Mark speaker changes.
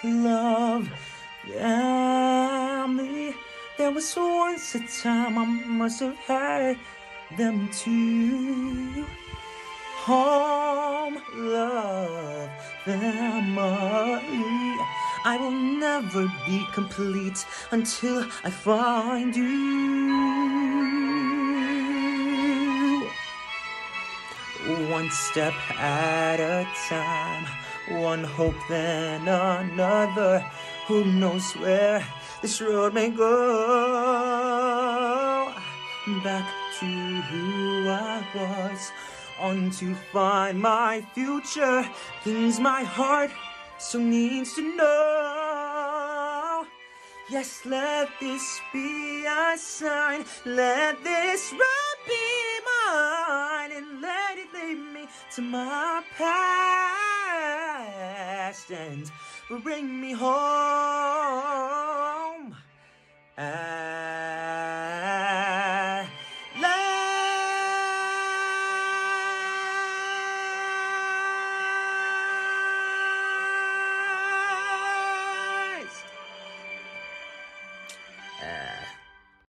Speaker 1: love, family. There was once a time I must have had them too. Home, love, family. I will never be complete until I find you. One step at a time, one hope then another. Who knows where this road may go? Back to who I was, on to find my future. Things my heart so needs to know. Yes, let this be a sign. Let this road be mine, and let it lead me to my past and bring me home.